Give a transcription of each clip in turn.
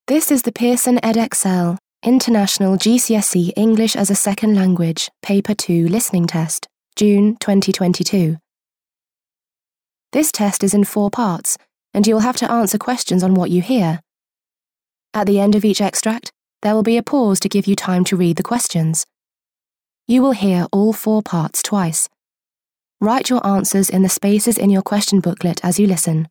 This is the Pearson edXL International GCSE English as a Second Language Paper 2 Listening Test, June 2022. This test is in 4 parts, and you will have to answer questions on what you hear. At the end of each extract, there will be a pause to give you time to read the questions. You will hear all 4 parts twice. Write your answers in the spaces in your question booklet as you listen.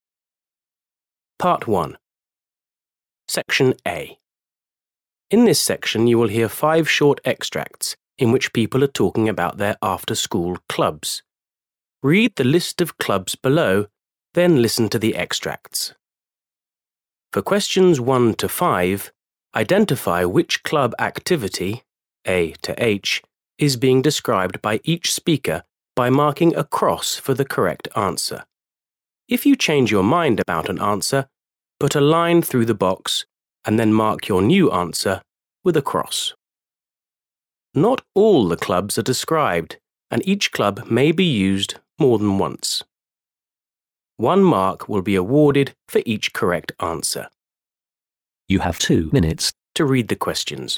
Part 1. Section A. In this section you will hear 5 short extracts in which people are talking about their after-school clubs. Read the list of clubs below, then listen to the extracts. For questions 1 to 5, identify which club activity, A to H, is being described by each speaker by marking a cross for the correct answer. If you change your mind about an answer, put a line through the box and then mark your new answer with a cross. Not all the clubs are described, and each club may be used more than once. 1 mark will be awarded for each correct answer. You have 2 minutes to read the questions.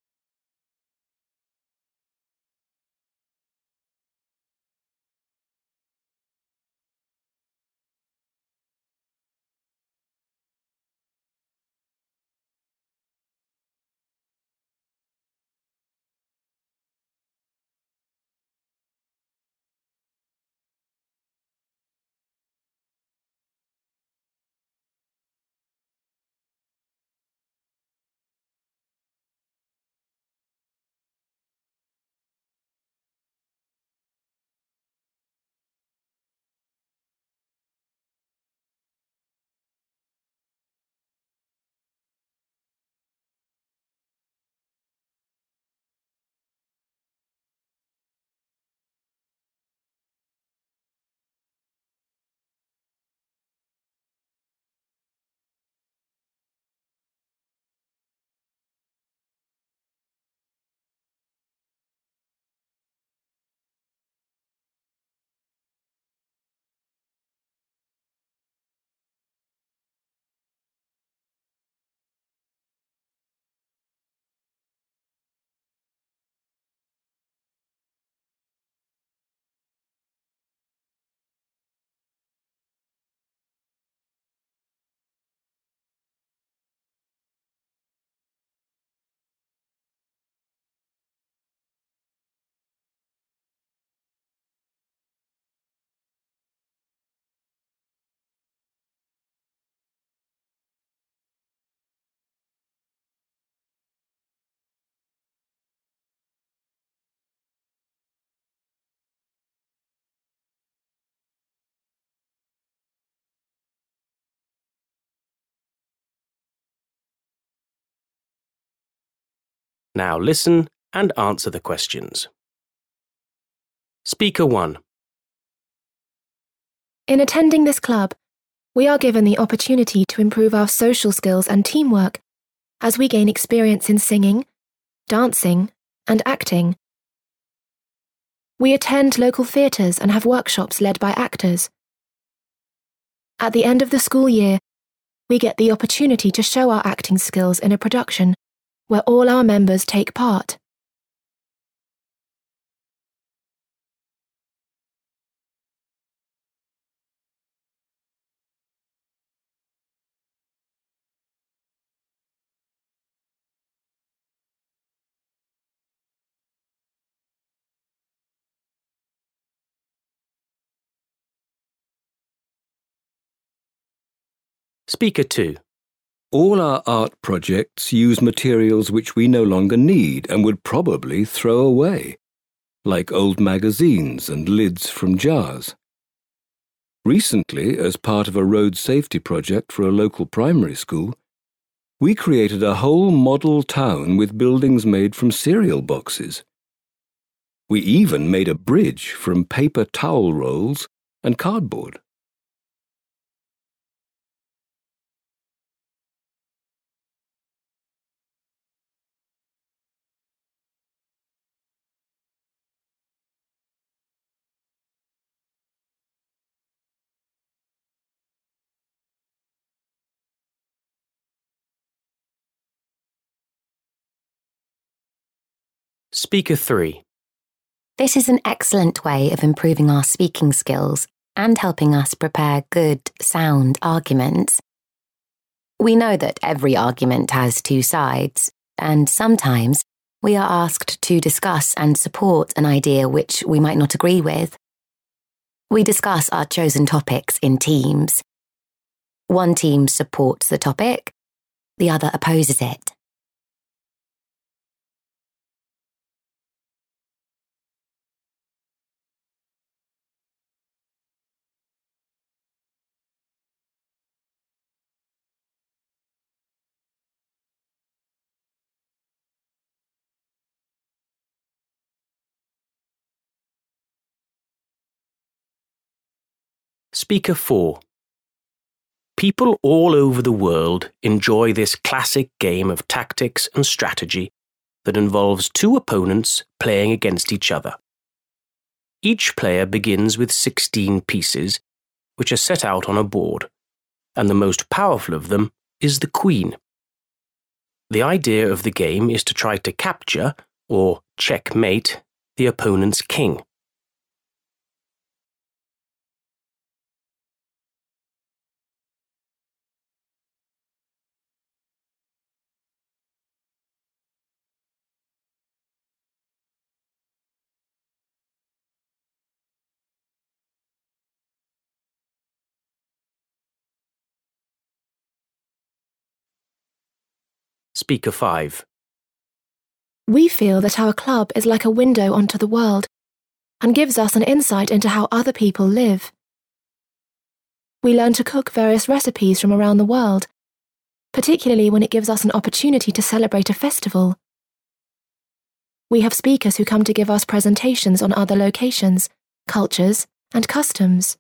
Now listen and answer the questions. Speaker 1. In attending this club, we are given the opportunity to improve our social skills and teamwork as we gain experience in singing, dancing, and acting. We attend local theatres and have workshops led by actors. At the end of the school year, we get the opportunity to show our acting skills in a production where all our members take part. Speaker 2. All our art projects use materials which we no longer need and would probably throw away, like old magazines and lids from jars. Recently, as part of a road safety project for a local primary school, we created a whole model town with buildings made from cereal boxes. We even made a bridge from paper towel rolls and cardboard. Speaker 3. This is an excellent way of improving our speaking skills and helping us prepare good, sound arguments. We know that every argument has two sides, and sometimes we are asked to discuss and support an idea which we might not agree with. We discuss our chosen topics in teams. One team supports the topic, the other opposes it. Speaker 4. People all over the world enjoy this classic game of tactics and strategy that involves two opponents playing against each other. Each player begins with 16 pieces, which are set out on a board, and the most powerful of them is the queen. The idea of the game is to try to capture, or checkmate, the opponent's king. Speaker 5. We feel that our club is like a window onto the world and gives us an insight into how other people live. We learn to cook various recipes from around the world, particularly when it gives us an opportunity to celebrate a festival. We have speakers who come to give us presentations on other locations, cultures, and customs.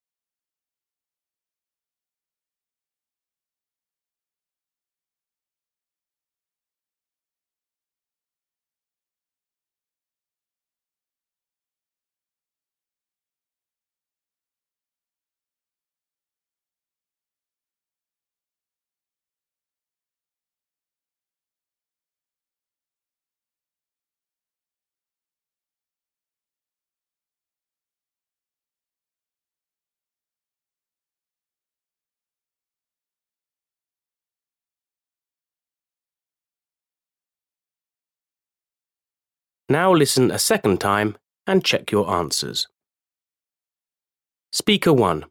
Now listen a second time and check your answers. Speaker 1.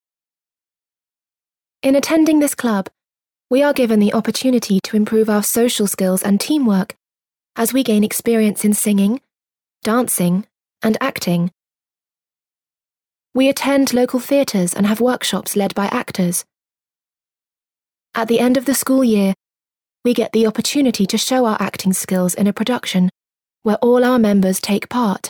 In attending this club, we are given the opportunity to improve our social skills and teamwork as we gain experience in singing, dancing, and acting. We attend local theatres and have workshops led by actors. At the end of the school year, we get the opportunity to show our acting skills in a production where all our members take part.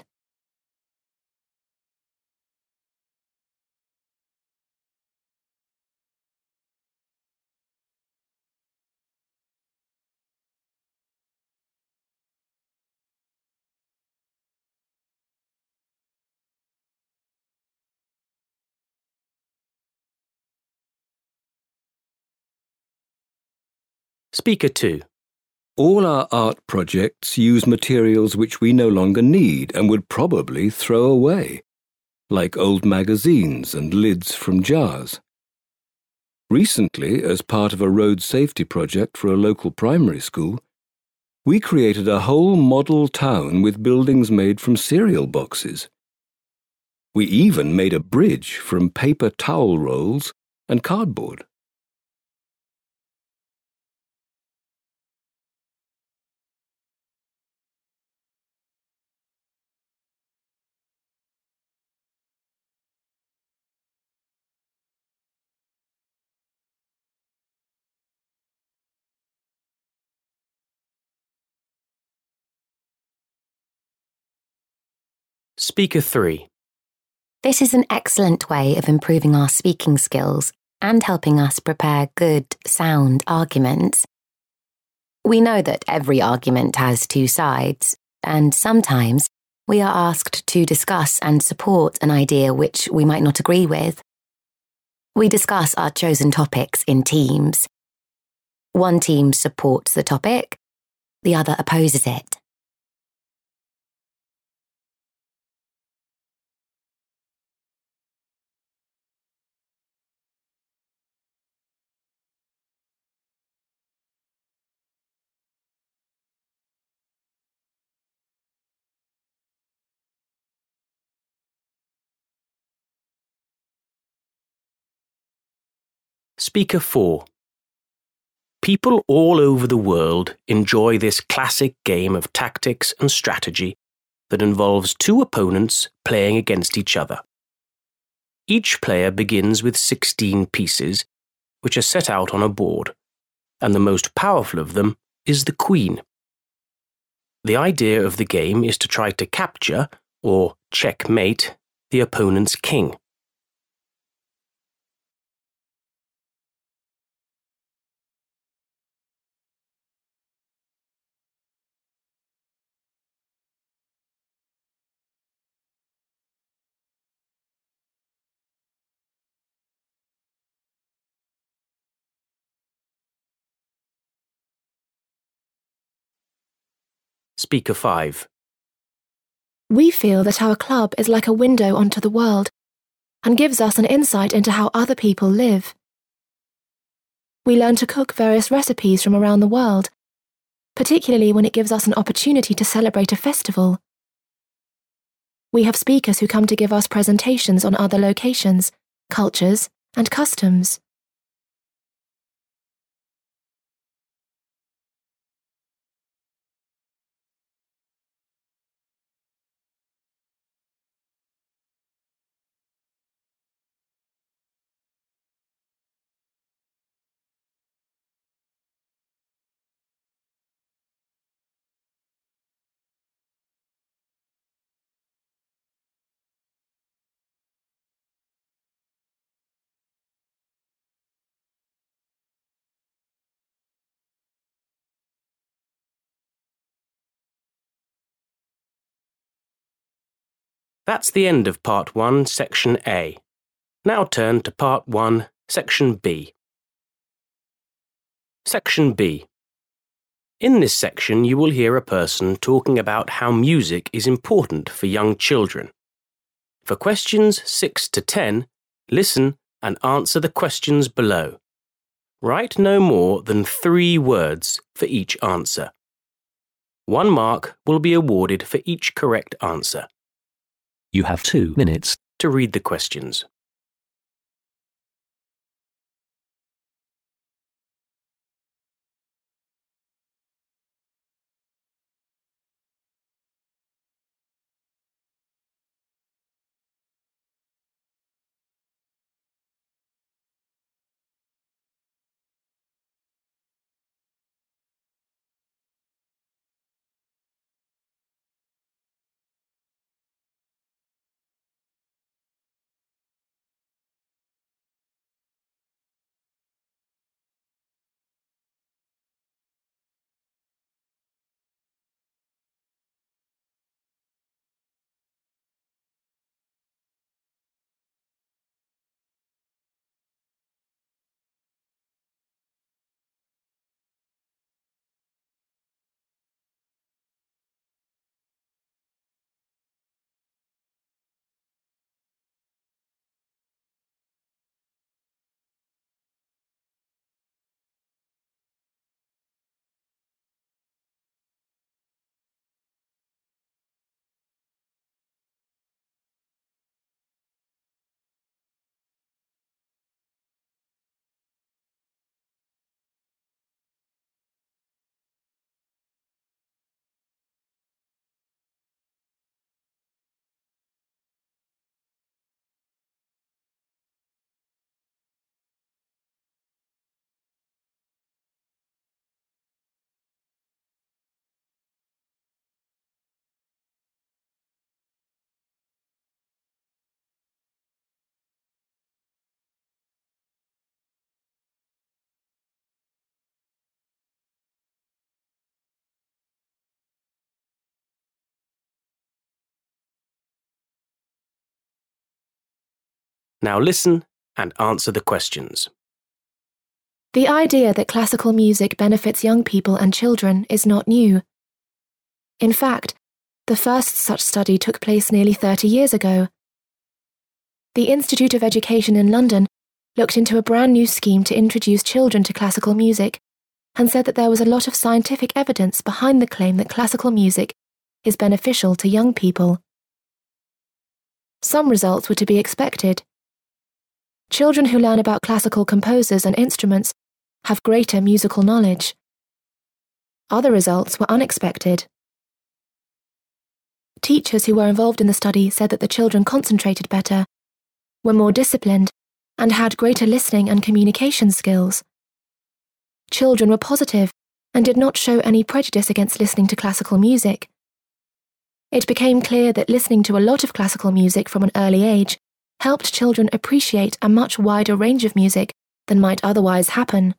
Speaker 2. All our art projects use materials which we no longer need and would probably throw away, like old magazines and lids from jars. Recently, as part of a road safety project for a local primary school, we created a whole model town with buildings made from cereal boxes. We even made a bridge from paper towel rolls and cardboard. Speaker 3. This is an excellent way of improving our speaking skills and helping us prepare good, sound arguments. We know that every argument has two sides, and sometimes we are asked to discuss and support an idea which we might not agree with. We discuss our chosen topics in teams. One team supports the topic, the other opposes it. Speaker 4. People all over the world enjoy this classic game of tactics and strategy that involves two opponents playing against each other. Each player begins with 16 pieces, which are set out on a board, and the most powerful of them is the queen. The idea of the game is to try to capture, or checkmate, the opponent's king. Speaker 5. We feel that our club is like a window onto the world and gives us an insight into how other people live. We learn to cook various recipes from around the world, particularly when it gives us an opportunity to celebrate a festival. We have speakers who come to give us presentations on other locations, cultures, and customs. That's the end of Part 1, Section A. Now turn to Part 1, Section B. Section B. In this section, you will hear a person talking about how music is important for young children. For questions 6 to 10, listen and answer the questions below. Write no more than 3 words for each answer. 1 mark will be awarded for each correct answer. You have 2 minutes. To read the questions. Now listen and answer the questions. The idea that classical music benefits young people and children is not new. In fact, the first such study took place nearly 30 years ago. The Institute of Education in London looked into a brand new scheme to introduce children to classical music and said that there was a lot of scientific evidence behind the claim that classical music is beneficial to young people. Some results were to be expected. Children who learn about classical composers and instruments have greater musical knowledge. Other results were unexpected. Teachers who were involved in the study said that the children concentrated better, were more disciplined, and had greater listening and communication skills. Children were positive and did not show any prejudice against listening to classical music. It became clear that listening to a lot of classical music from an early age helped children appreciate a much wider range of music than might otherwise happen.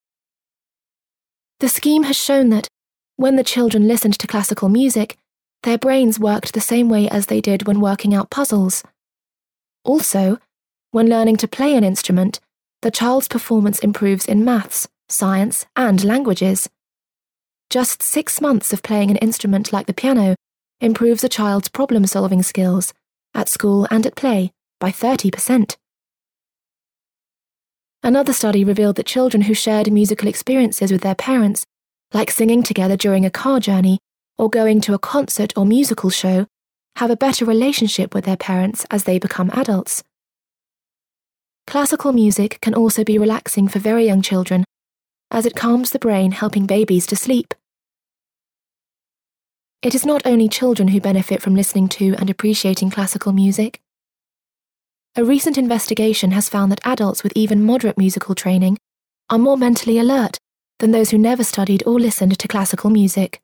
The scheme has shown that, when the children listened to classical music, their brains worked the same way as they did when working out puzzles. Also, when learning to play an instrument, the child's performance improves in maths, science, and languages. Just 6 months of playing an instrument like the piano improves a child's problem-solving skills, at school and at play, by 30%. Another study revealed that children who shared musical experiences with their parents, like singing together during a car journey or going to a concert or musical show, have a better relationship with their parents as they become adults. Classical music can also be relaxing for very young children, as it calms the brain, helping babies to sleep. It is not only children who benefit from listening to and appreciating classical music. A recent investigation has found that adults with even moderate musical training are more mentally alert than those who never studied or listened to classical music.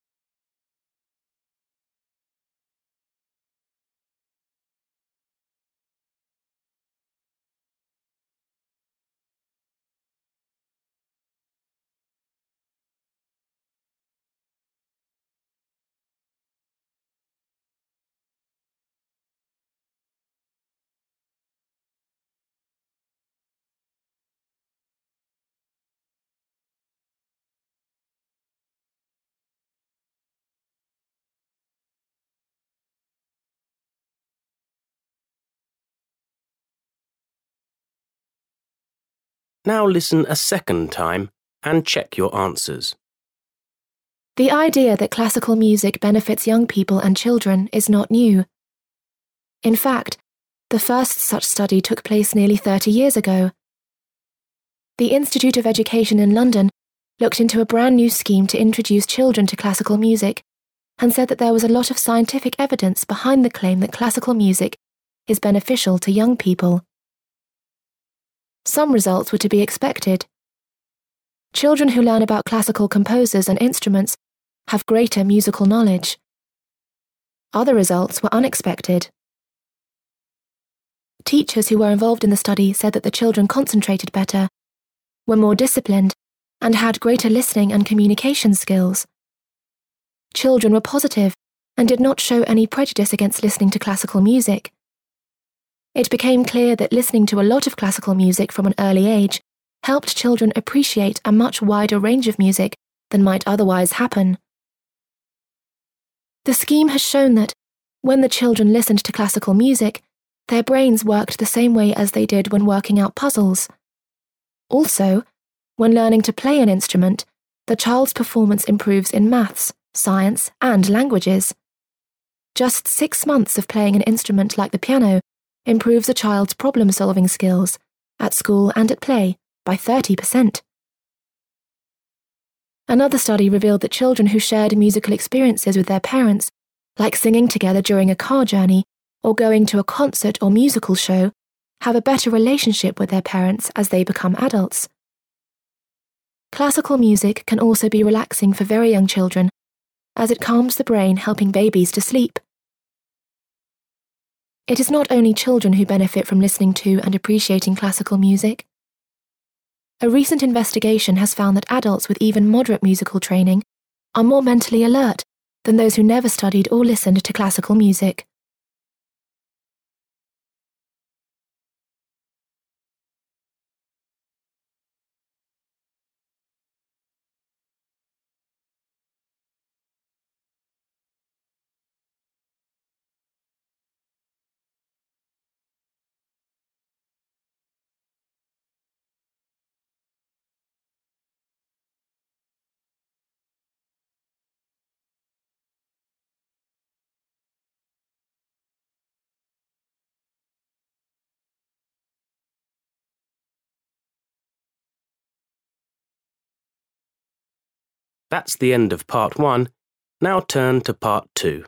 Now listen a second time and check your answers. The idea that classical music benefits young people and children is not new. In fact, the first such study took place nearly 30 years ago. The Institute of Education in London looked into a brand new scheme to introduce children to classical music and said that there was a lot of scientific evidence behind the claim that classical music is beneficial to young people. Some results were to be expected. Children who learn about classical composers and instruments have greater musical knowledge. Other results were unexpected. Teachers who were involved in the study said that the children concentrated better, were more disciplined, and had greater listening and communication skills. Children were positive and did not show any prejudice against listening to classical music. It became clear that listening to a lot of classical music from an early age helped children appreciate a much wider range of music than might otherwise happen. The scheme has shown that, when the children listened to classical music, their brains worked the same way as they did when working out puzzles. Also, when learning to play an instrument, the child's performance improves in maths, science, and languages. Just 6 months of playing an instrument like the piano improves a child's problem-solving skills, at school and at play, by 30%. Another study revealed that children who shared musical experiences with their parents, like singing together during a car journey or going to a concert or musical show, have a better relationship with their parents as they become adults. Classical music can also be relaxing for very young children, as it calms the brain, helping babies to sleep. It is not only children who benefit from listening to and appreciating classical music. A recent investigation has found that adults with even moderate musical training are more mentally alert than those who never studied or listened to classical music. That's the end of part 1. Now turn to part 2.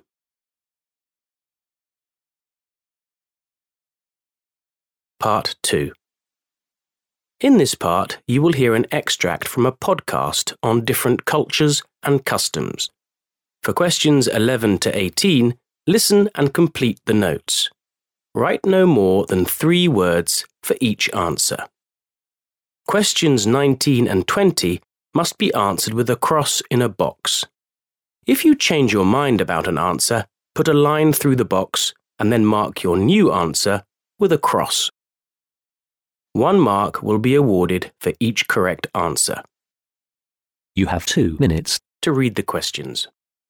Part 2. In this part, you will hear an extract from a podcast on different cultures and customs. For questions 11 to 18, listen and complete the notes. Write no more than 3 words for each answer. Questions 19 and 20 must be answered with a cross in a box. If you change your mind about an answer, put a line through the box and then mark your new answer with a cross. 1 mark will be awarded for each correct answer. You have 2 minutes. To read the questions.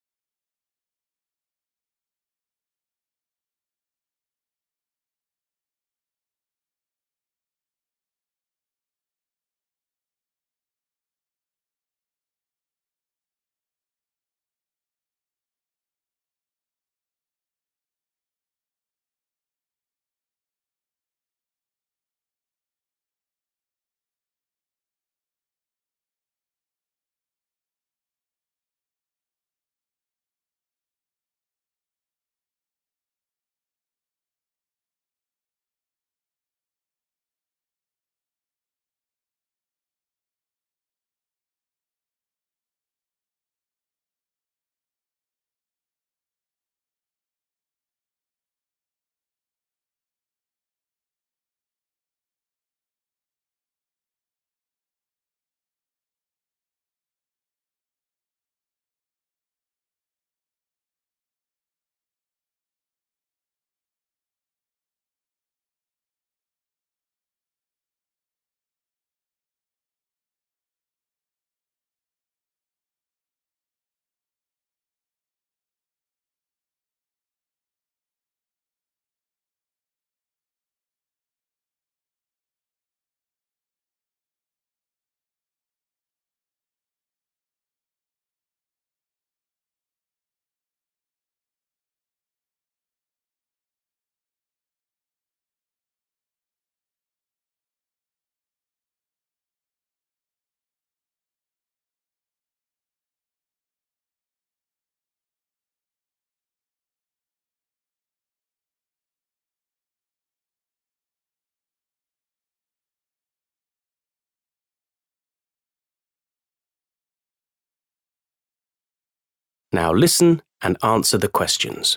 Now listen and answer the questions.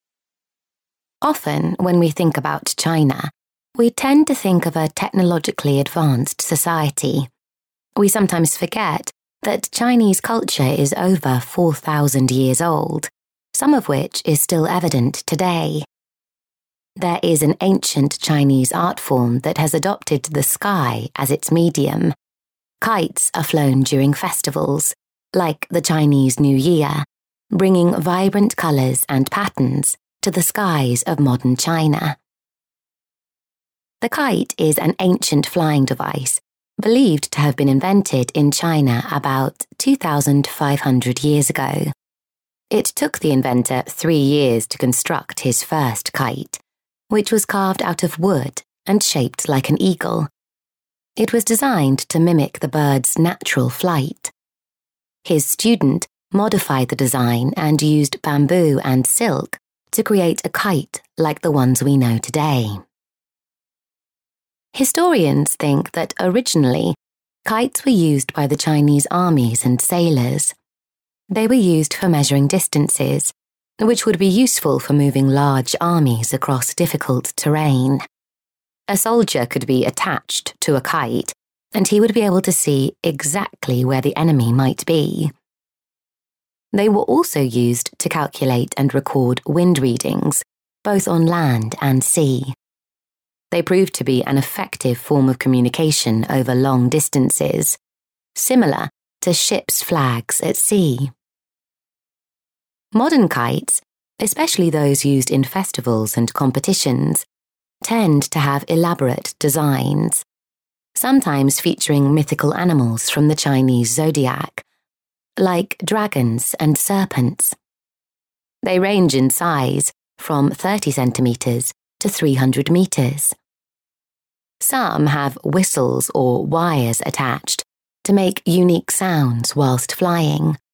Often, when we think about China, we tend to think of a technologically advanced society. We sometimes forget that Chinese culture is over 4,000 years old, some of which is still evident today. There is an ancient Chinese art form that has adopted the sky as its medium. Kites are flown during festivals, like the Chinese New Year, bringing vibrant colours and patterns to the skies of modern China. The kite is an ancient flying device, believed to have been invented in China about 2,500 years ago. It took the inventor 3 years to construct his first kite, which was carved out of wood and shaped like an eagle. It was designed to mimic the bird's natural flight. His student modified the design and used bamboo and silk to create a kite like the ones we know today. Historians think that originally, kites were used by the Chinese armies and sailors. They were used for measuring distances, which would be useful for moving large armies across difficult terrain. A soldier could be attached to a kite, and he would be able to see exactly where the enemy might be. They were also used to calculate and record wind readings, both on land and sea. They proved to be an effective form of communication over long distances, similar to ships' flags at sea. Modern kites, especially those used in festivals and competitions, tend to have elaborate designs, sometimes featuring mythical animals from the Chinese zodiac, like dragons and serpents. They range in size from 30 centimetres to 300 metres. Some have whistles or wires attached to make unique sounds whilst flying.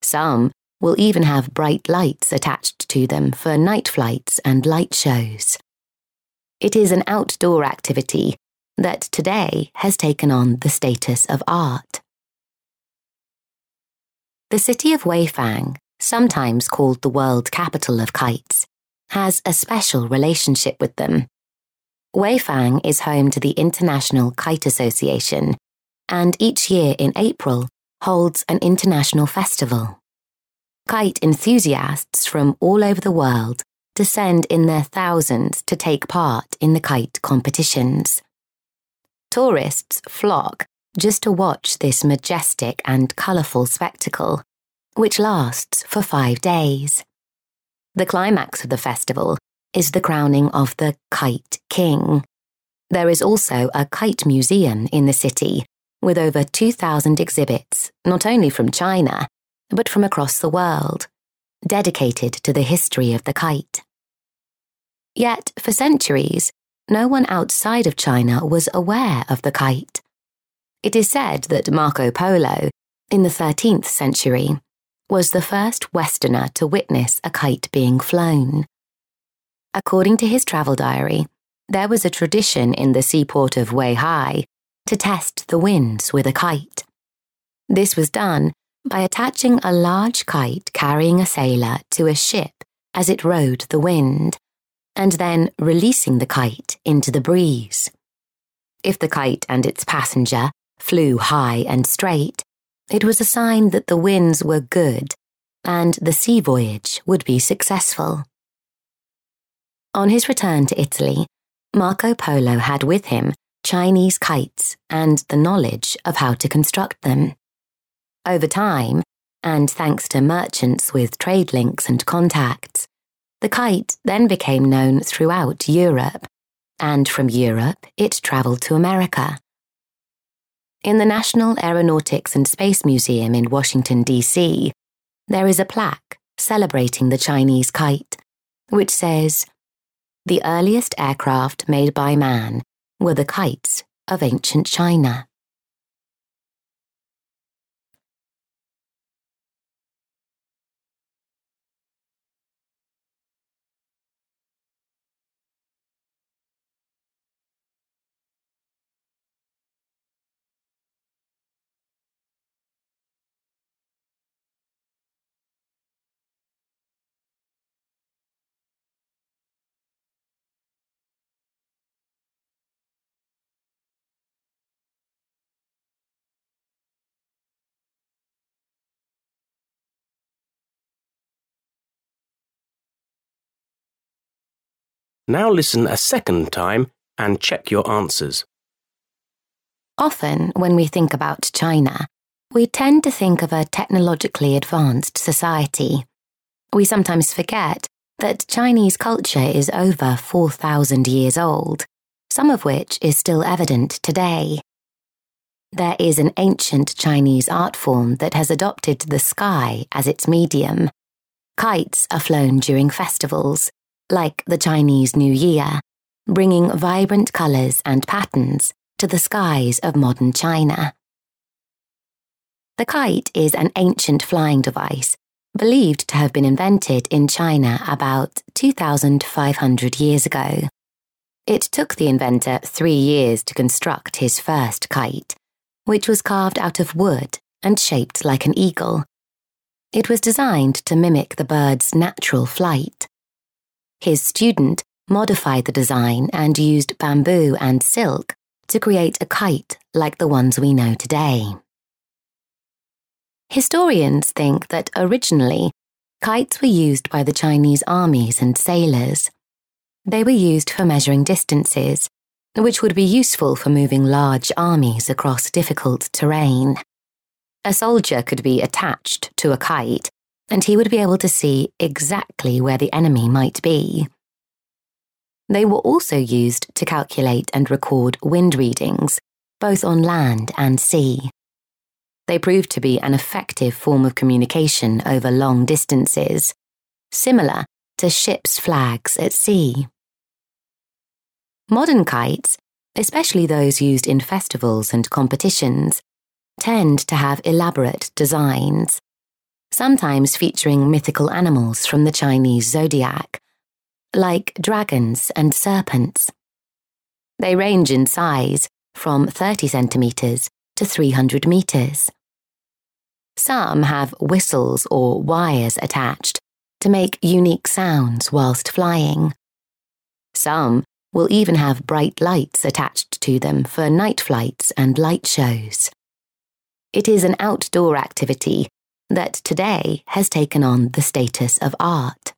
Some will even have bright lights attached to them for night flights and light shows. It is an outdoor activity that today has taken on the status of art. The city of Weifang, sometimes called the world capital of kites, has a special relationship with them. Weifang is home to the International Kite Association, and each year in April holds an international festival. Kite enthusiasts from all over the world descend in their thousands to take part in the kite competitions. Tourists flock just to watch this majestic and colourful spectacle, which lasts for 5 days. The climax of the festival is the crowning of the Kite King. There is also a kite museum in the city with over 2,000 exhibits, not only from China, but from across the world, dedicated to the history of the kite. Yet, for centuries, no one outside of China was aware of the kite. It is said that Marco Polo, in the 13th century, was the first Westerner to witness a kite being flown. According to his travel diary, there was a tradition in the seaport of Weihai to test the winds with a kite. This was done by attaching a large kite carrying a sailor to a ship as it rode the wind, and then releasing the kite into the breeze. If the kite and its passenger flew high and straight, it was a sign that the winds were good and the sea voyage would be successful. On his return to Italy, Marco Polo had with him Chinese kites and the knowledge of how to construct them. Over time, and thanks to merchants with trade links and contacts, the kite then became known throughout Europe, and from Europe it travelled to America. In the National Aeronautics and Space Museum in Washington, D.C., there is a plaque celebrating the Chinese kite, which says, "The earliest aircraft made by man were the kites of ancient China." Now listen a second time and check your answers. Often, when we think about China, we tend to think of a technologically advanced society. We sometimes forget that Chinese culture is over 4,000 years old, some of which is still evident today. There is an ancient Chinese art form that has adopted the sky as its medium. Kites are flown during festivals, like the Chinese New Year, bringing vibrant colours and patterns to the skies of modern China. The kite is an ancient flying device, believed to have been invented in China about 2,500 years ago. It took the inventor 3 years to construct his first kite, which was carved out of wood and shaped like an eagle. It was designed to mimic the bird's natural flight. His student modified the design and used bamboo and silk to create a kite like the ones we know today. Historians think that originally, kites were used by the Chinese armies and sailors. They were used for measuring distances, which would be useful for moving large armies across difficult terrain. A soldier could be attached to a kite, and he would be able to see exactly where the enemy might be. They were also used to calculate and record wind readings, both on land and sea. They proved to be an effective form of communication over long distances, similar to ships' flags at sea. Modern kites, especially those used in festivals and competitions, tend to have elaborate designs. sometimes featuring mythical animals from the Chinese zodiac, like dragons and serpents. They range in size from 30 centimetres to 300 metres. Some have whistles or wires attached to make unique sounds whilst flying. Some will even have bright lights attached to them for night flights and light shows. It is an outdoor activity that today has taken on the status of art.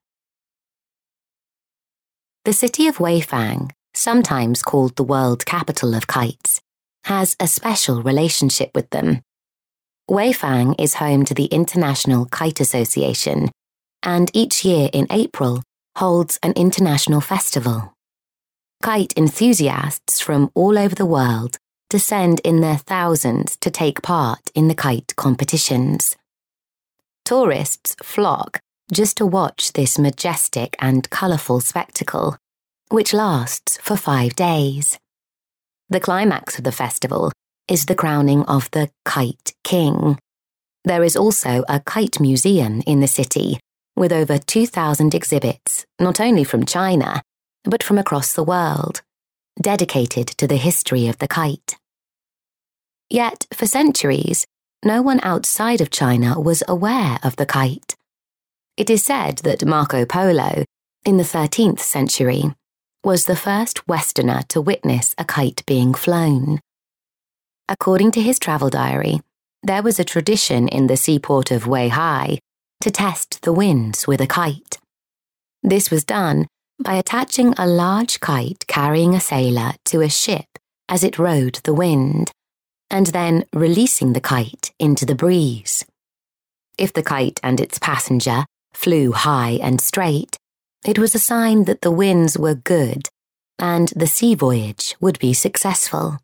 The city of Weifang, sometimes called the world capital of kites, has a special relationship with them. Weifang is home to the International Kite Association, and each year in April holds an international festival. Kite enthusiasts from all over the world descend in their thousands to take part in the kite competitions. Tourists flock just to watch this majestic and colourful spectacle, which lasts for 5 days. The climax of the festival is the crowning of the Kite King. There is also a kite museum in the city with over 2,000 exhibits, not only from China, but from across the world, dedicated to the history of the kite. Yet, for centuries, no one outside of China was aware of the kite. It is said that Marco Polo, in the 13th century, was the first Westerner to witness a kite being flown. According to his travel diary, there was a tradition in the seaport of Weihai to test the winds with a kite. This was done by attaching a large kite carrying a sailor to a ship as it rode the wind, and then releasing the kite into the breeze. If the kite and its passenger flew high and straight, it was a sign that the winds were good and the sea voyage would be successful.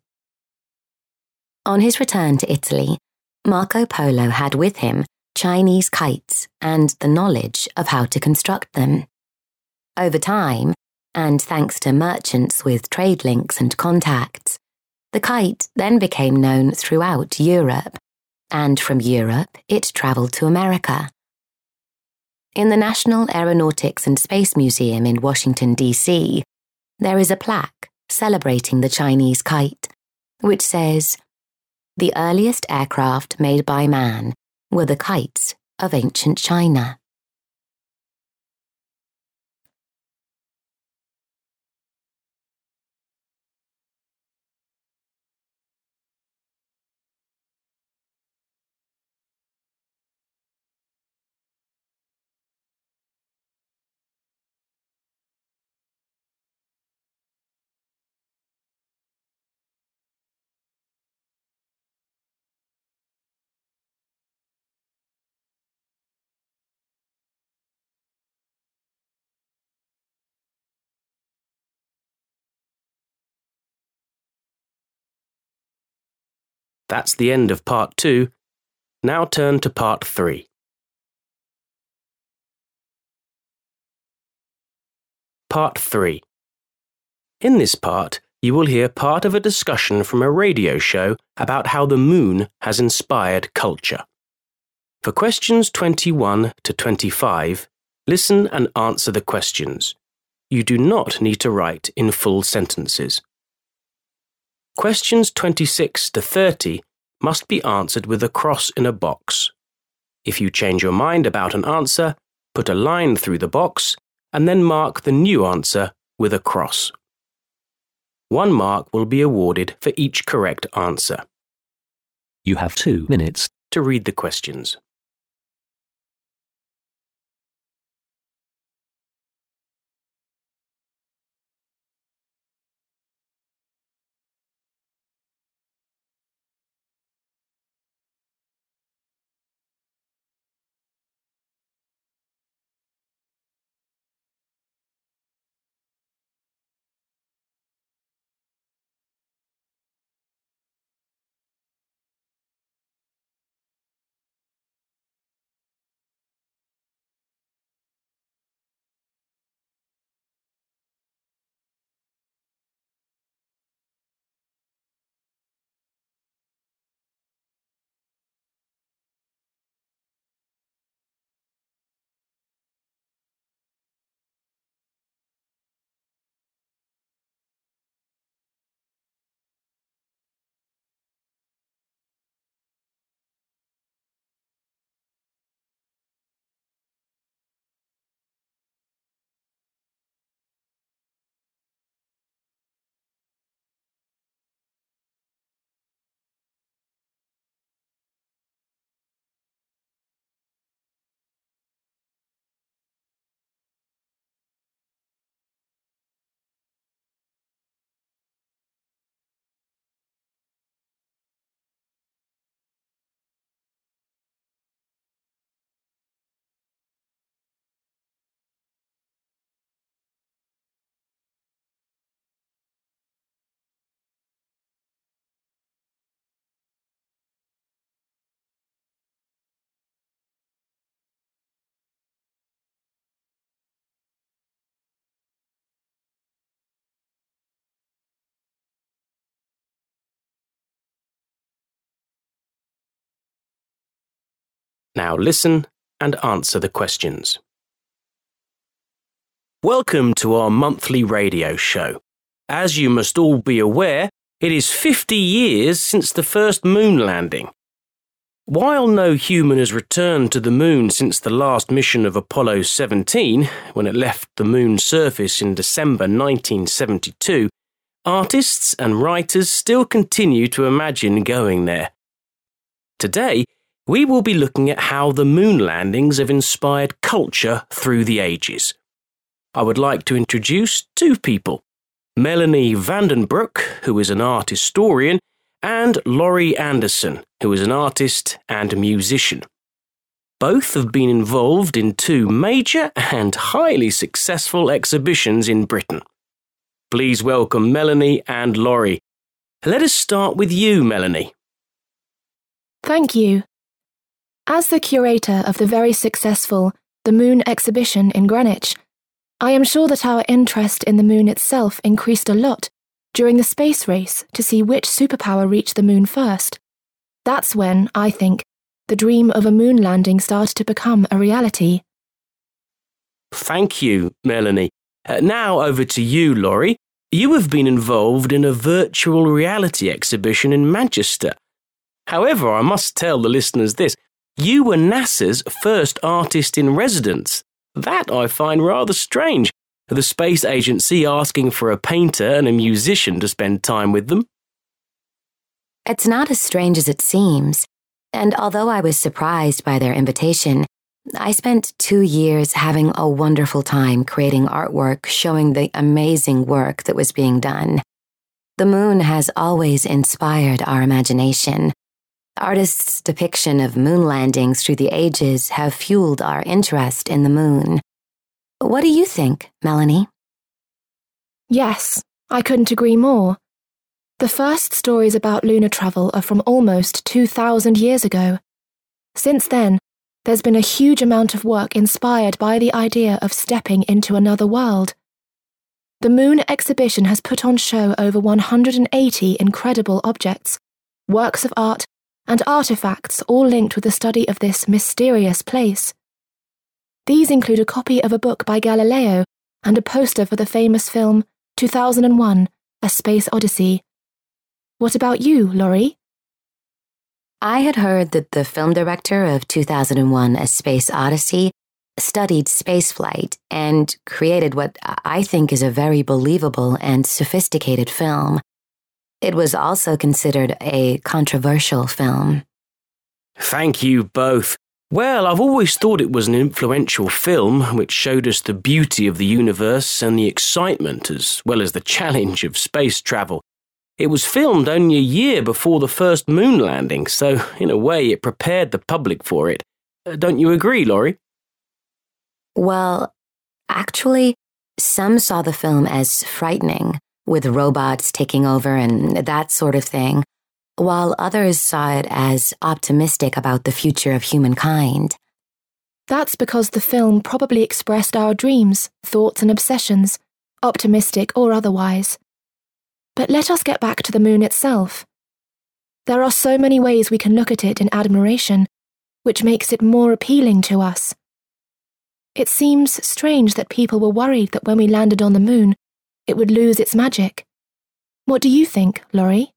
On his return to Italy, Marco Polo had with him Chinese kites and the knowledge of how to construct them. Over time, and thanks to merchants with trade links and contacts, the kite then became known throughout Europe, and from Europe it travelled to America. In the National Aeronautics and Space Museum in Washington, D.C., there is a plaque celebrating the Chinese kite, which says, "The earliest aircraft made by man were the kites of ancient China." That's the end of part 2. Now turn to part 3. Part 3. In this part, you will hear part of a discussion from a radio show about how the moon has inspired culture. For questions 21 to 25, listen and answer the questions. You do not need to write in full sentences. Questions 26 to 30 must be answered with a cross in a box. If you change your mind about an answer, put a line through the box and then mark the new answer with a cross. 1 mark will be awarded for each correct answer. You have 2 minutes. To read the questions. Now listen and answer the questions. Welcome to our monthly radio show. As you must all be aware, it is 50 years since the first moon landing. While no human has returned to the moon since the last mission of Apollo 17, when it left the moon's surface in December 1972, artists and writers still continue to imagine going there. Today, we will be looking at how the moon landings have inspired culture through the ages. I would like to introduce two people, Melanie Vandenbroek, who is an art historian, and Laurie Anderson, who is an artist and musician. Both have been involved in two major and highly successful exhibitions in Britain. Please welcome Melanie and Laurie. Let us start with you, Melanie. Thank you. As the curator of the very successful The Moon exhibition in Greenwich, I am sure that our interest in the moon itself increased a lot during the space race to see which superpower reached the moon first. That's when, I think, the dream of a moon landing started to become a reality. Thank you, Melanie. Now over to you, Laurie. You have been involved in a virtual reality exhibition in Manchester. However, I must tell the listeners this. You were NASA's first artist in residence. That I find rather strange. The space agency asking for a painter and a musician to spend time with them. It's not as strange as it seems, and although I was surprised by their invitation, I spent 2 years having a wonderful time creating artwork showing the amazing work that was being done. The moon has always inspired our imagination. Artists' depiction of moon landings through the ages have fueled our interest in the moon. What do you think, Melanie? Yes, I couldn't agree more. The first stories about lunar travel are from almost 2,000 years ago. Since then, there's been a huge amount of work inspired by the idea of stepping into another world. The Moon exhibition has put on show over 180 incredible objects, works of art, and artifacts all linked with the study of this mysterious place. These include a copy of a book by Galileo and a poster for the famous film 2001, A Space Odyssey. What about you, Laurie? I had heard that the film director of 2001, A Space Odyssey, studied spaceflight and created what I think is a very believable and sophisticated film. It was also considered a controversial film. Thank you both. Well, I've always thought it was an influential film which showed us the beauty of the universe and the excitement as well as the challenge of space travel. It was filmed only a year before the first moon landing, so in a way it prepared the public for it. Don't you agree, Laurie? Well, actually, some saw the film as frightening, with robots taking over and that sort of thing, while others saw it as optimistic about the future of humankind. That's because the film probably expressed our dreams, thoughts and obsessions, optimistic or otherwise. But let us get back to the moon itself. There are so many ways we can look at it in admiration, which makes it more appealing to us. It seems strange that people were worried that when we landed on the moon, it would lose its magic. What do you think, Laurie?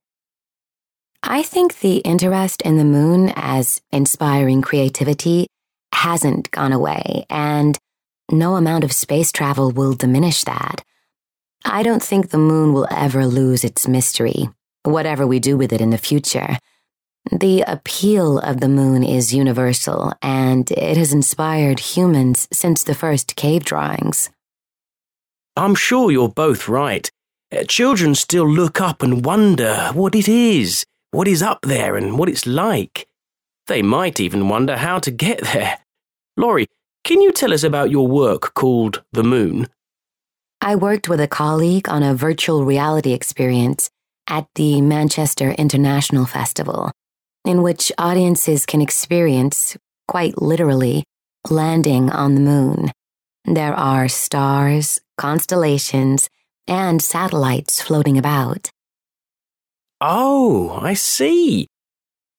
I think the interest in the moon as inspiring creativity hasn't gone away, and no amount of space travel will diminish that. I don't think the moon will ever lose its mystery, whatever we do with it in the future. The appeal of the moon is universal, and it has inspired humans since the first cave drawings. I'm sure you're both right. Children still look up and wonder what it is, what is up there and what it's like. They might even wonder how to get there. Laurie, can you tell us about your work called The Moon? I worked with a colleague on a virtual reality experience at the Manchester International Festival, in which audiences can experience, quite literally, landing on the moon. There are stars, constellations, and satellites floating about. Oh, I see.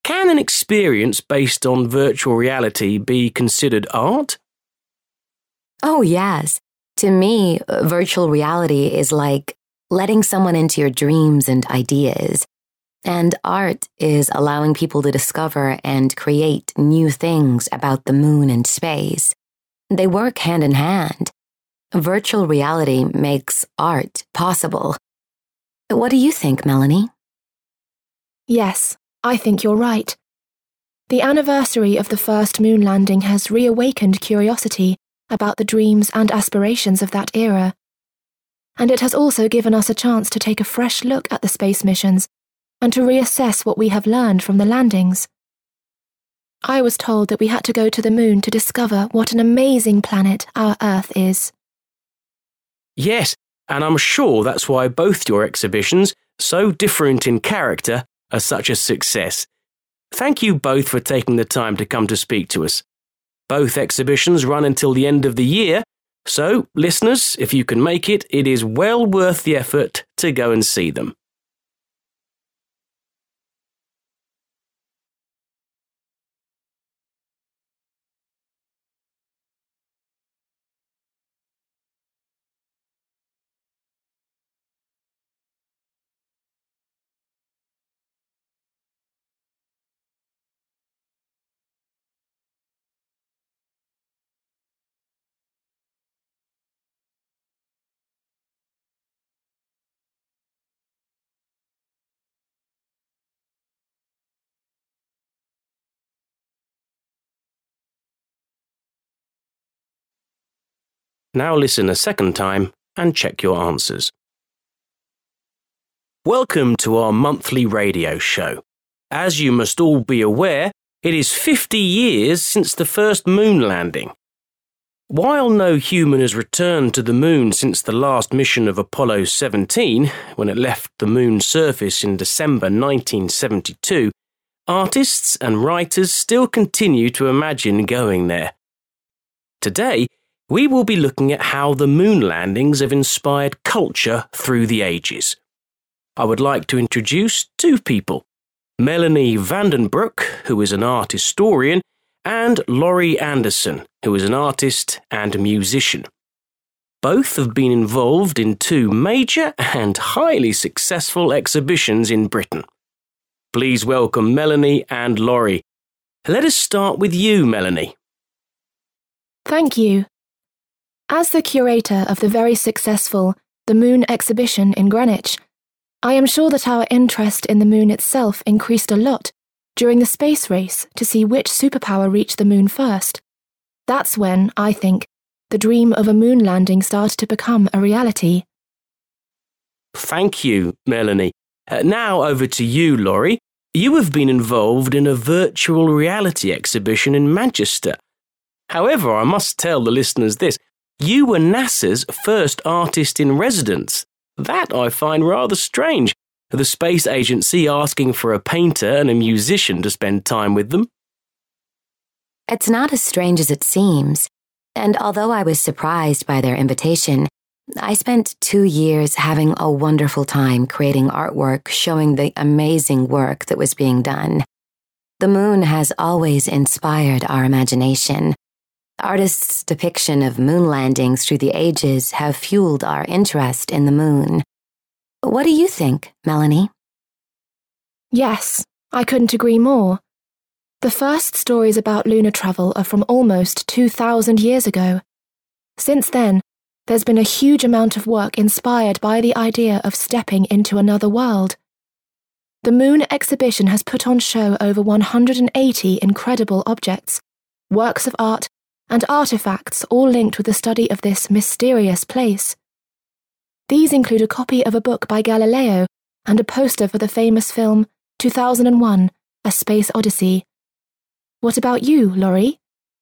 Can an experience based on virtual reality be considered art? Oh, yes. To me, virtual reality is like letting someone into your dreams and ideas. And art is allowing people to discover and create new things about the moon and space. They work hand in hand. Virtual reality makes art possible. What do you think, Melanie? Yes, I think you're right. The anniversary of the first moon landing has reawakened curiosity about the dreams and aspirations of that era. And it has also given us a chance to take a fresh look at the space missions and to reassess what we have learned from the landings. I was told that we had to go to the moon to discover what an amazing planet our Earth is. Yes, and I'm sure that's why both your exhibitions, so different in character, are such a success. Thank you both for taking the time to come to speak to us. Both exhibitions run until the end of the year, so, listeners, if you can make it, it is well worth the effort to go and see them. Now listen a second time and check your answers. Welcome to our monthly radio show. As you must all be aware, it is 50 years since the first moon landing. While no human has returned to the moon since the last mission of Apollo 17, when it left the moon's surface in December 1972, artists and writers still continue to imagine going there. Today, we will be looking at how the moon landings have inspired culture through the ages. I would like to introduce two people, Melanie Vandenbroek, who is an art historian, and Laurie Anderson, who is an artist and musician. Both have been involved in two major and highly successful exhibitions in Britain. Please welcome Melanie and Laurie. Let us start with you, Melanie. Thank you. As the curator of the very successful The Moon exhibition in Greenwich, I am sure that our interest in the moon itself increased a lot during the space race to see which superpower reached the moon first. That's when, I think, the dream of a moon landing started to become a reality. Thank you, Melanie. Now over to you, Laurie. You have been involved in a virtual reality exhibition in Manchester. However, I must tell the listeners this. You were NASA's first artist in residence. That I find rather strange, the space agency asking for a painter and a musician to spend time with them. It's not as strange as it seems, and although I was surprised by their invitation, I spent 2 years having a wonderful time creating artwork showing the amazing work that was being done. The moon has always inspired our imagination. Artists' depiction of moon landings through the ages have fueled our interest in the moon. What do you think, Melanie? Yes, I couldn't agree more. The first stories about lunar travel are from almost 2,000 years ago. Since then, there's been a huge amount of work inspired by the idea of stepping into another world. The Moon exhibition has put on show over 180 incredible objects, works of art, and artifacts all linked with the study of this mysterious place. These include a copy of a book by Galileo and a poster for the famous film 2001, A Space Odyssey. What about you, Laurie?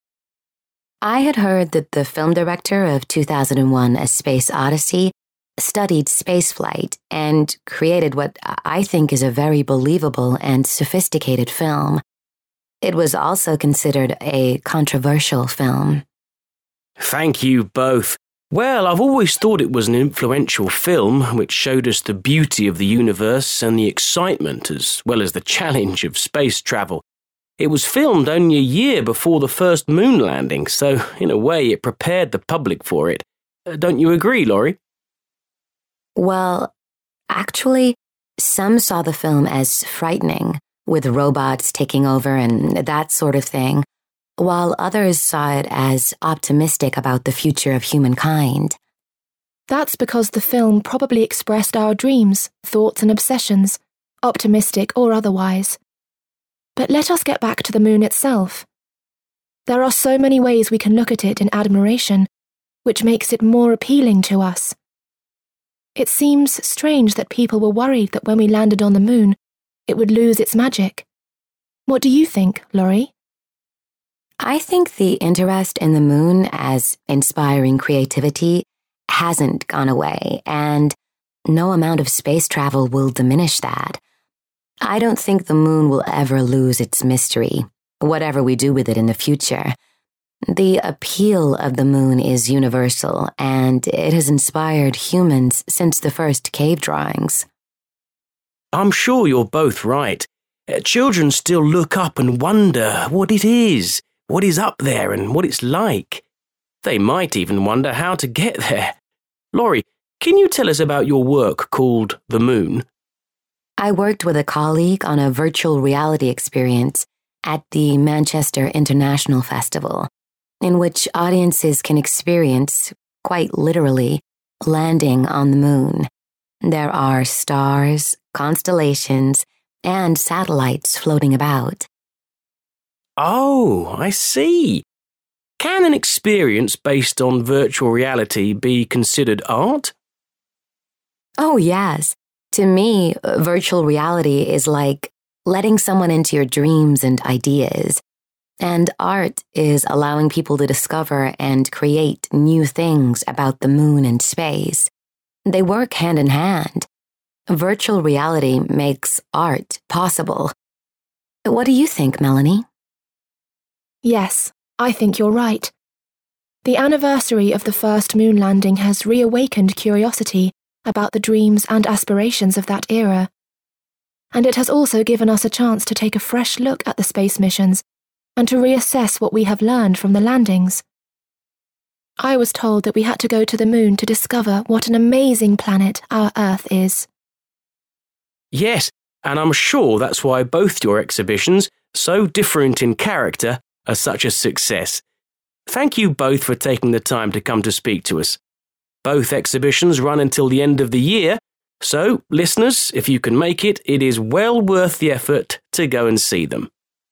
I had heard that the film director of 2001, A Space Odyssey, studied spaceflight and created what I think is a very believable and sophisticated film. It was also considered a controversial film. Thank you both. Well, I've always thought it was an influential film which showed us the beauty of the universe and the excitement as well as the challenge of space travel. It was filmed only a year before the first moon landing, so in a way it prepared the public for it. Don't you agree, Laurie? Well, actually, some saw the film as frightening, with robots taking over and that sort of thing, while others saw it as optimistic about the future of humankind. That's because the film probably expressed our dreams, thoughts and obsessions, optimistic or otherwise. But let us get back to the moon itself. There are so many ways we can look at it in admiration, which makes it more appealing to us. It seems strange that people were worried that when we landed on the moon, it would lose its magic. What do you think, Laurie? I think the interest in the moon as inspiring creativity hasn't gone away, and no amount of space travel will diminish that. I don't think the moon will ever lose its mystery, whatever we do with it in the future. The appeal of the moon is universal, and it has inspired humans since the first cave drawings. I'm sure you're both right. Children still look up and wonder what it is, what is up there and what it's like. They might even wonder how to get there. Laurie, can you tell us about your work called The Moon? I worked with a colleague on a virtual reality experience at the Manchester International Festival, in which audiences can experience, quite literally, landing on the moon. There are stars, constellations, and satellites floating about. Oh, I see. Can an experience based on virtual reality be considered art? Oh, yes. To me, virtual reality is like letting someone into your dreams and ideas. And art is allowing people to discover and create new things about the moon and space. They work hand in hand. Virtual reality makes art possible. What do you think, Melanie? Yes, I think you're right. The anniversary of the first moon landing has reawakened curiosity about the dreams and aspirations of that era. And it has also given us a chance to take a fresh look at the space missions and to reassess what we have learned from the landings. I was told that we had to go to the moon to discover what an amazing planet our Earth is. Yes, and I'm sure that's why both your exhibitions, so different in character, are such a success. Thank you both for taking the time to come to speak to us. Both exhibitions run until the end of the year, so, listeners, if you can make it, it is well worth the effort to go and see them.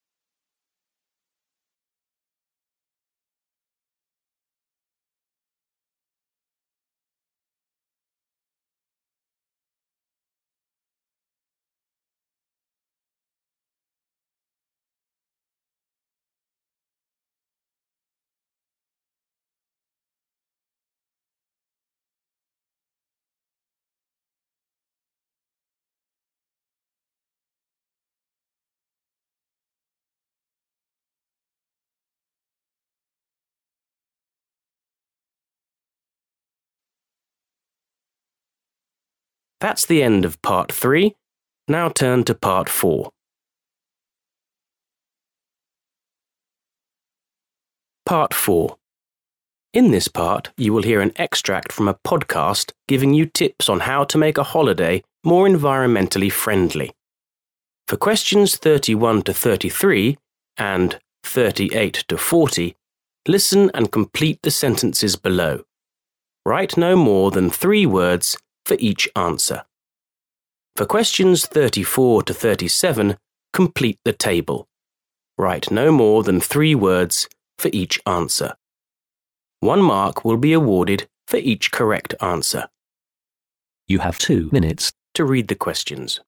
That's the end of part 3. Now turn to part 4. Part 4. In this part, you will hear an extract from a podcast giving you tips on how to make a holiday more environmentally friendly. For questions 31 to 33 and 38 to 40, listen and complete the sentences below. Write no more than 3 words for each answer. For questions 34 to 37, complete the table. Write no more than 3 words for each answer. 1 mark will be awarded for each correct answer. You have 2 minutes. To read the questions.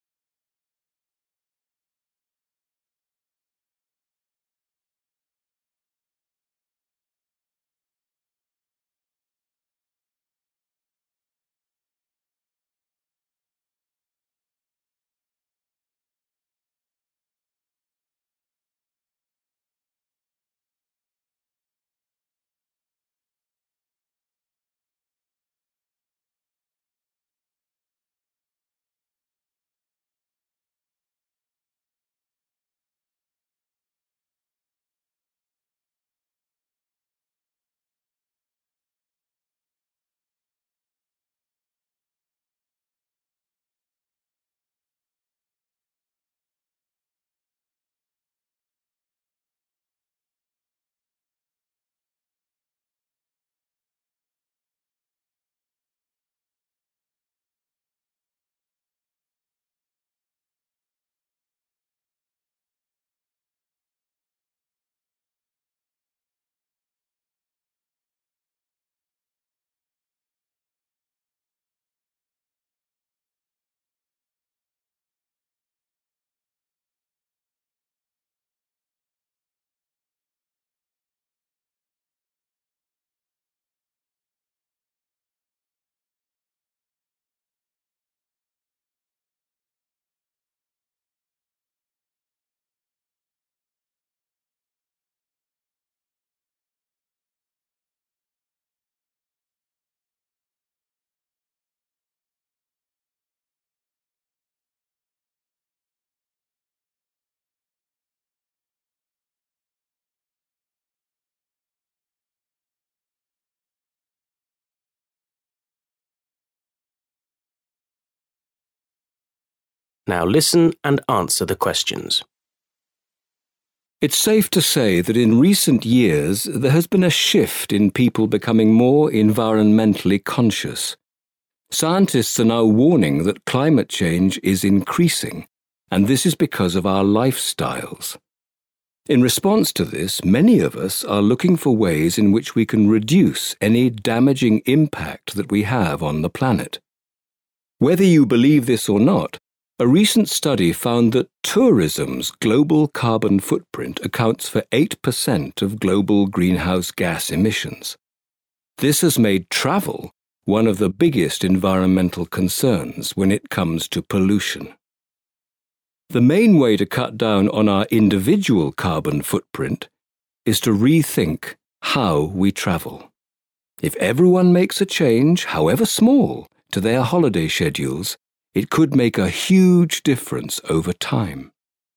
Now listen and answer the questions. It's safe to say that in recent years there has been a shift in people becoming more environmentally conscious. Scientists are now warning that climate change is increasing, and this is because of our lifestyles. In response to this, many of us are looking for ways in which we can reduce any damaging impact that we have on the planet. Whether you believe this or not, a recent study found that tourism's global carbon footprint accounts for 8% of global greenhouse gas emissions. This has made travel one of the biggest environmental concerns when it comes to pollution. The main way to cut down on our individual carbon footprint is to rethink how we travel. If everyone makes a change, however small, to their holiday schedules, it could make a huge difference over time.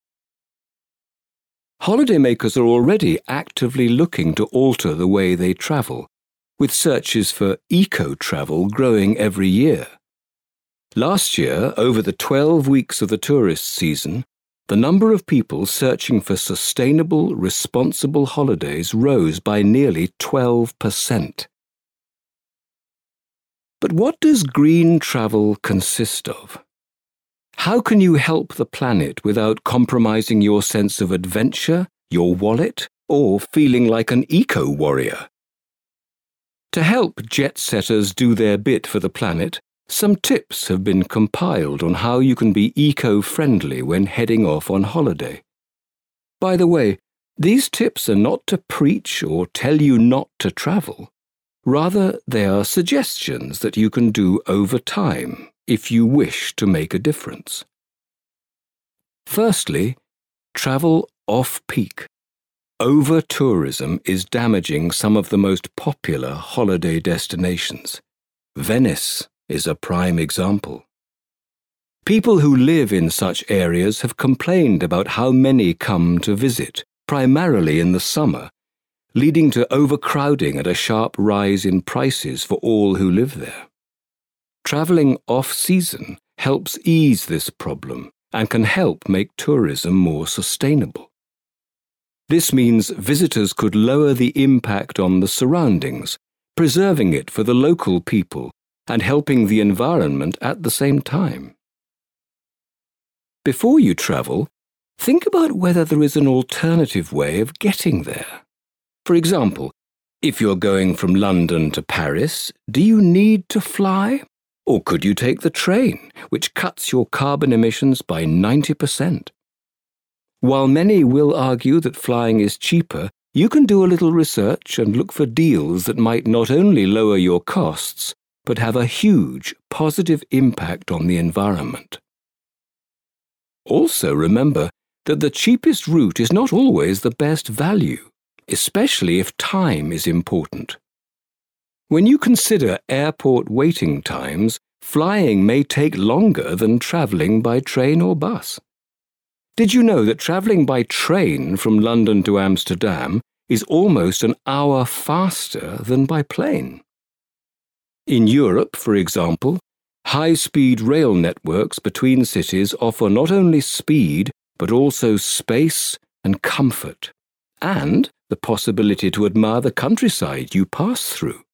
Holidaymakers are already actively looking to alter the way they travel, with searches for eco-travel growing every year. Last year, over the 12 weeks of the tourist season, the number of people searching for sustainable, responsible holidays rose by nearly 12%. But what does green travel consist of? How can you help the planet without compromising your sense of adventure, your wallet, or feeling like an eco-warrior? To help jet-setters do their bit for the planet, some tips have been compiled on how you can be eco-friendly when heading off on holiday. By the way, these tips are not to preach or tell you not to travel. Rather, they are suggestions that you can do over time if you wish to make a difference. Firstly, travel off-peak. Over-tourism is damaging some of the most popular holiday destinations. Venice is a prime example. People who live in such areas have complained about how many come to visit, primarily in the summer, leading to overcrowding and a sharp rise in prices for all who live there. Travelling off-season helps ease this problem and can help make tourism more sustainable. This means visitors could lower the impact on the surroundings, preserving it for the local people and helping the environment at the same time. Before you travel, think about whether there is an alternative way of getting there. For example, if you're going from London to Paris, do you need to fly? Or could you take the train, which cuts your carbon emissions by 90%? While many will argue that flying is cheaper, you can do a little research and look for deals that might not only lower your costs, but have a huge positive impact on the environment. Also remember that the cheapest route is not always the best value, especially if time is important. When you consider airport waiting times, flying may take longer than travelling by train or bus. Did you know that travelling by train from London to Amsterdam is almost an hour faster than by plane? In Europe, for example, high-speed rail networks between cities offer not only speed, but also space and comfort, and the possibility to admire the countryside you pass through.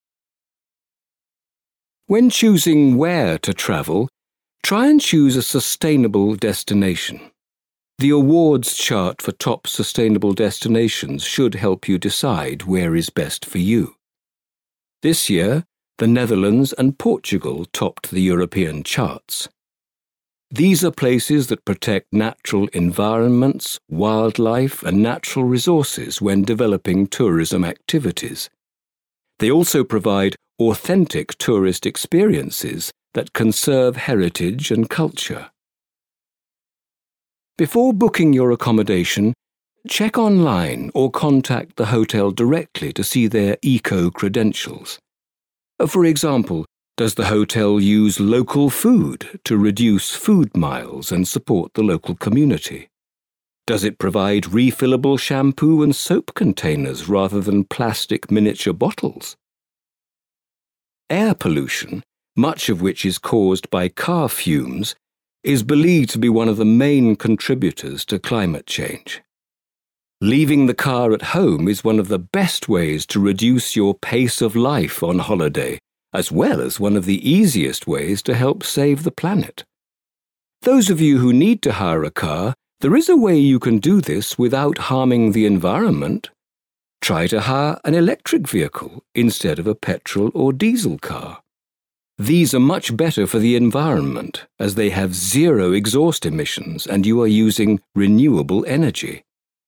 When choosing where to travel, try and choose a sustainable destination. The awards chart for top sustainable destinations should help you decide where is best for you. This year, the Netherlands and Portugal topped the European charts. These are places that protect natural environments, wildlife, and natural resources when developing tourism activities. They also provide authentic tourist experiences that conserve heritage and culture. Before booking your accommodation, check online or contact the hotel directly to see their eco-credentials. For example, does the hotel use local food to reduce food miles and support the local community? Does it provide refillable shampoo and soap containers rather than plastic miniature bottles? Air pollution, much of which is caused by car fumes, is believed to be one of the main contributors to climate change. Leaving the car at home is one of the best ways to reduce your pace of life on holiday, as well as one of the easiest ways to help save the planet. Those of you who need to hire a car, there is a way you can do this without harming the environment. Try to hire an electric vehicle instead of a petrol or diesel car. These are much better for the environment, as they have zero exhaust emissions and you are using renewable energy.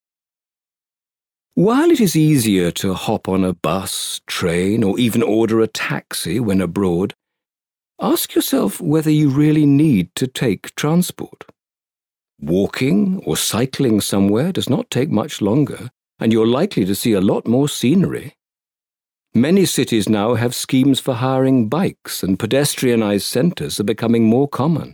While it is easier to hop on a bus, train, or even order a taxi when abroad, ask yourself whether you really need to take transport. Walking or cycling somewhere does not take much longer, and you're likely to see a lot more scenery. Many cities now have schemes for hiring bikes, and pedestrianised centres are becoming more common.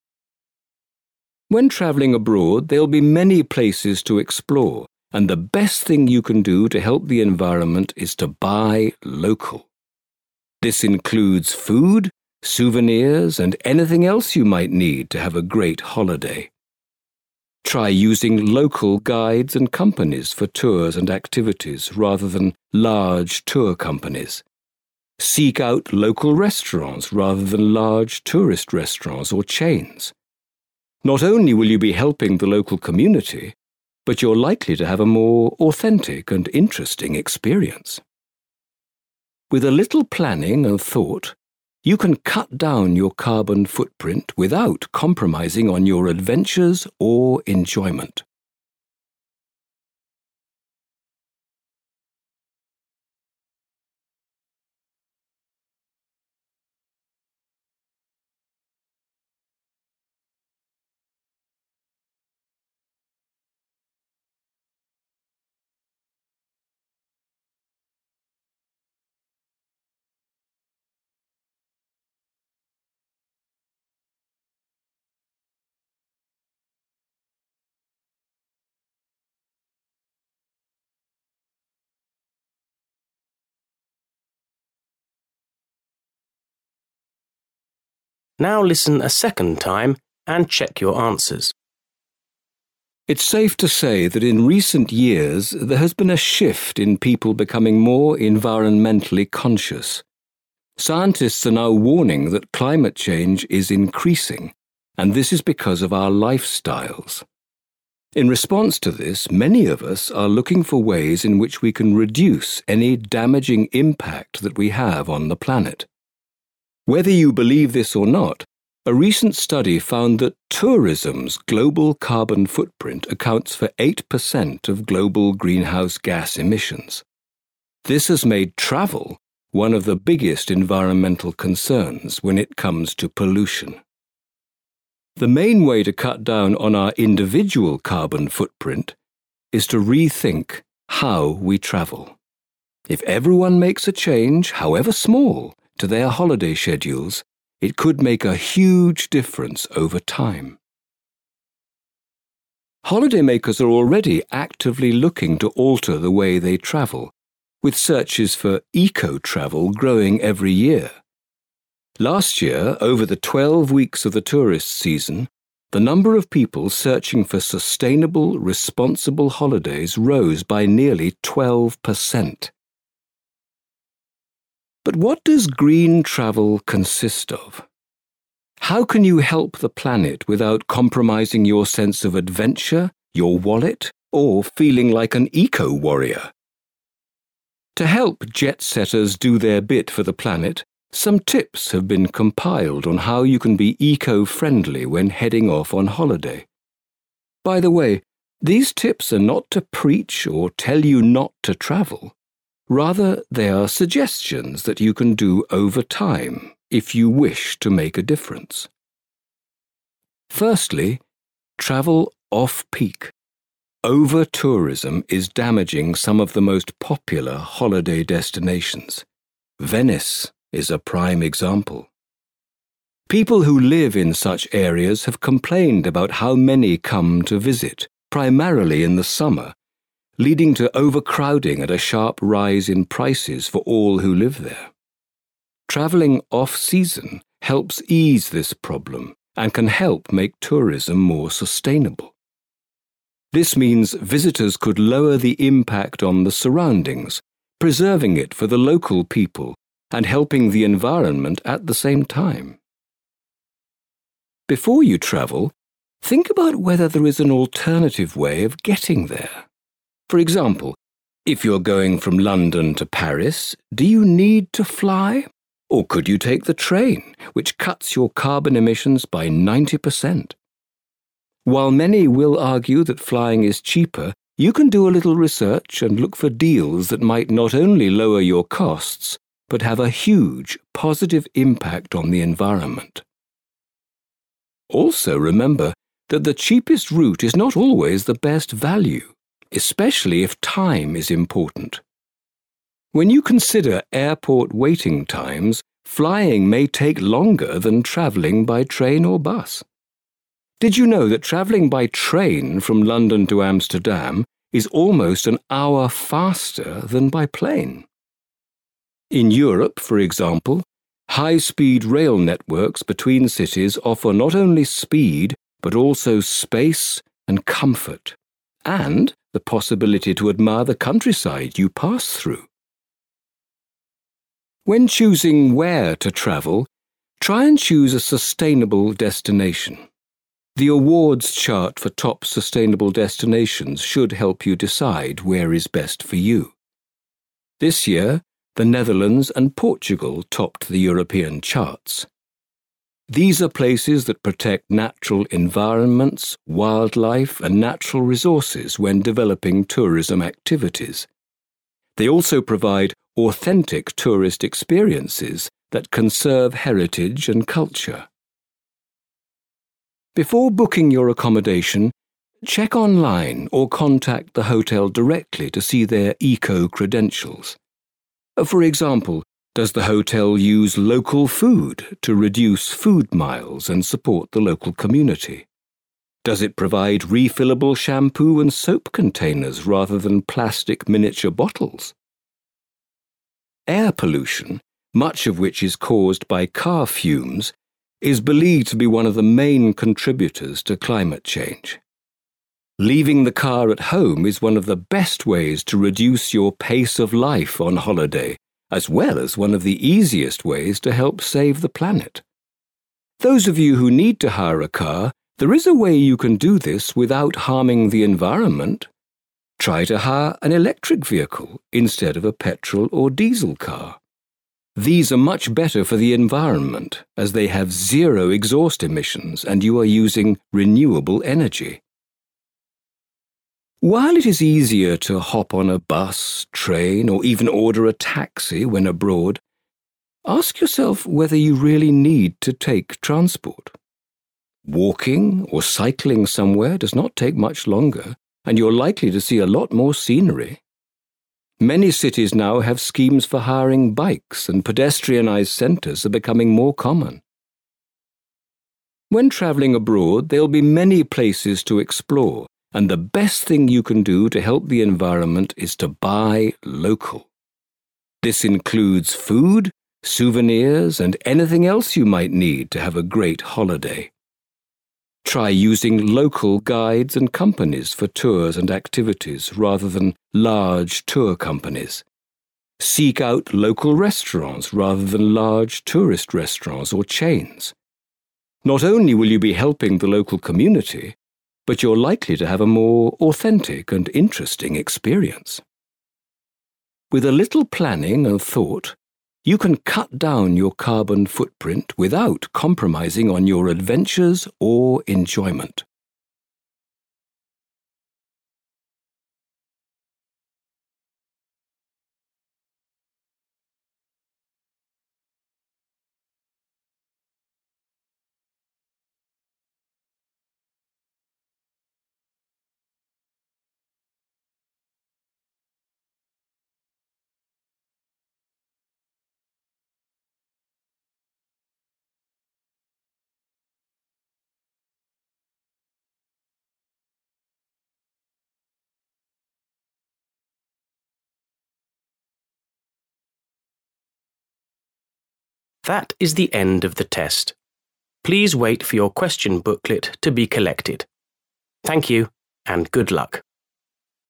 When travelling abroad, there'll be many places to explore, and the best thing you can do to help the environment is to buy local. This includes food, souvenirs, and anything else you might need to have a great holiday. Try using local guides and companies for tours and activities rather than large tour companies. Seek out local restaurants rather than large tourist restaurants or chains. Not only will you be helping the local community, but you're likely to have a more authentic and interesting experience. With a little planning and thought, you can cut down your carbon footprint without compromising on your adventures or enjoyment. Now listen a second time and check your answers. It's safe to say that in recent years there has been a shift in people becoming more environmentally conscious. Scientists are now warning that climate change is increasing, and this is because of our lifestyles. In response to this, many of us are looking for ways in which we can reduce any damaging impact that we have on the planet. Whether you believe this or not, a recent study found that tourism's global carbon footprint accounts for 8% of global greenhouse gas emissions. This has made travel one of the biggest environmental concerns when it comes to pollution. The main way to cut down on our individual carbon footprint is to rethink how we travel. If everyone makes a change, however small, to their holiday schedules, it could make a huge difference over time. Holidaymakers are already actively looking to alter the way they travel, with searches for eco-travel growing every year. Last year, over the 12 weeks of the tourist season, the number of people searching for sustainable, responsible holidays rose by nearly 12%. But what does green travel consist of? How can you help the planet without compromising your sense of adventure, your wallet, or feeling like an eco-warrior? To help jet-setters do their bit for the planet, some tips have been compiled on how you can be eco-friendly when heading off on holiday. By the way, these tips are not to preach or tell you not to travel. Rather, they are suggestions that you can do over time if you wish to make a difference. Firstly, travel off-peak. Over-tourism is damaging some of the most popular holiday destinations. Venice is a prime example. People who live in such areas have complained about how many come to visit, primarily in the summer, leading to overcrowding and a sharp rise in prices for all who live there. Travelling off-season helps ease this problem and can help make tourism more sustainable. This means visitors could lower the impact on the surroundings, preserving it for the local people and helping the environment at the same time. Before you travel, think about whether there is an alternative way of getting there. For example, if you're going from London to Paris, do you need to fly? Or could you take the train, which cuts your carbon emissions by 90%? While many will argue that flying is cheaper, you can do a little research and look for deals that might not only lower your costs, but have a huge positive impact on the environment. Also remember that the cheapest route is not always the best value, especially if time is important. When you consider airport waiting times, flying may take longer than travelling by train or bus. Did you know that travelling by train from London to Amsterdam is almost an hour faster than by plane? In Europe, for example, high-speed rail networks between cities offer not only speed, but also space and comfort, and the possibility to admire the countryside you pass through. When choosing where to travel, try and choose a sustainable destination. The awards chart for top sustainable destinations should help you decide where is best for you. This year, the Netherlands and Portugal topped the European charts. These are places that protect natural environments, wildlife, and natural resources when developing tourism activities. They also provide authentic tourist experiences that conserve heritage and culture. Before booking your accommodation, check online or contact the hotel directly to see their eco-credentials. For example, does the hotel use local food to reduce food miles and support the local community? Does it provide refillable shampoo and soap containers rather than plastic miniature bottles? Air pollution, much of which is caused by car fumes, is believed to be one of the main contributors to climate change. Leaving the car at home is one of the best ways to reduce your pace of life on holiday, as well as one of the easiest ways to help save the planet. Those of you who need to hire a car, there is a way you can do this without harming the environment. Try to hire an electric vehicle instead of a petrol or diesel car. These are much better for the environment as they have zero exhaust emissions and you are using renewable energy. While it is easier to hop on a bus, train, or even order a taxi when abroad, ask yourself whether you really need to take transport. Walking or cycling somewhere does not take much longer, and you're likely to see a lot more scenery. Many cities now have schemes for hiring bikes, and pedestrianised centres are becoming more common. When travelling abroad, there'll be many places to explore, and the best thing you can do to help the environment is to buy local. This includes food, souvenirs, and anything else you might need to have a great holiday. Try using local guides and companies for tours and activities rather than large tour companies. Seek out local restaurants rather than large tourist restaurants or chains. Not only will you be helping the local community, but you're likely to have a more authentic and interesting experience. With a little planning and thought, you can cut down your carbon footprint without compromising on your adventures or enjoyment. That is the end of the test. Please wait for your question booklet to be collected. Thank you, and good luck.